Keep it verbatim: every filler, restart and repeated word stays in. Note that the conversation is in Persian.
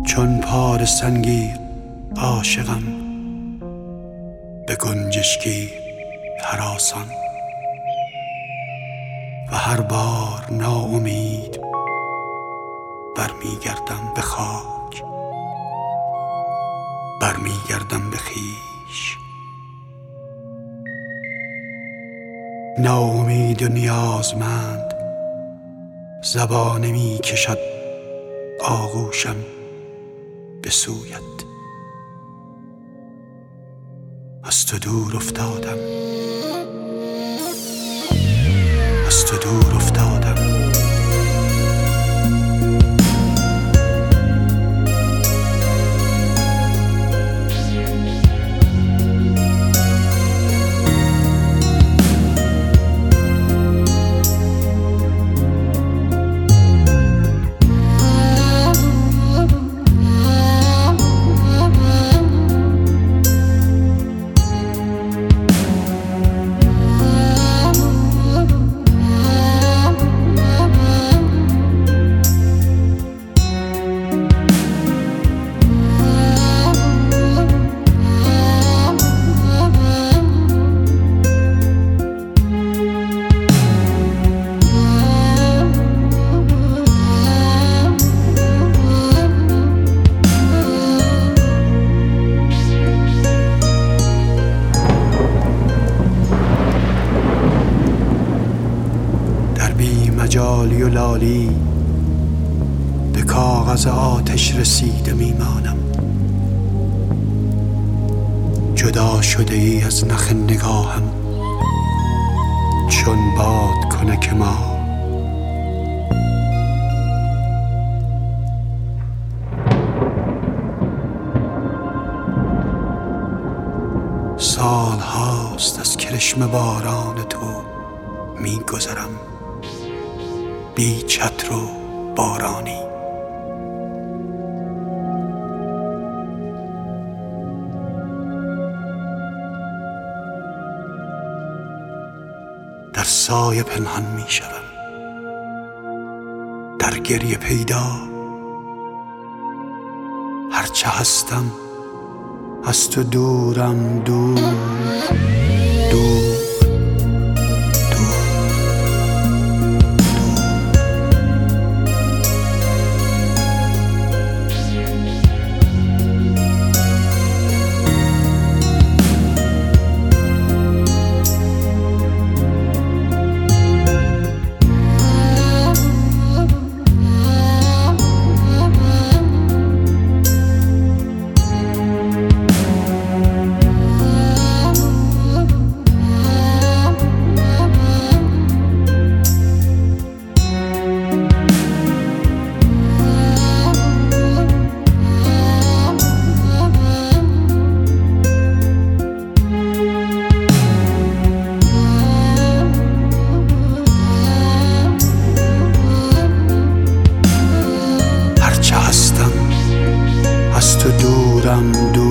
چون پار سنگی عاشقم به گنجشکی هراسان، و هر بار ناامید برمیگردم به خاک، برمیگردم به خویش. ناامید و نیازمند زبانه می کشد آغوشم به سویت. از تو دور افتادم، از تو دور افتادم. مجالی و لالی به کاغذ آتش رسیده میمانم. جدا شده ای از نخ نگاهم چون باد کنک ما. سال هاست از کرشمه باران تو میگذرم، بی چتر و بارانی. در سایه پنهان می شوم، در گریه پیدا. هرچه هستم از تو دورم، دور دور. از تو دورم، دور.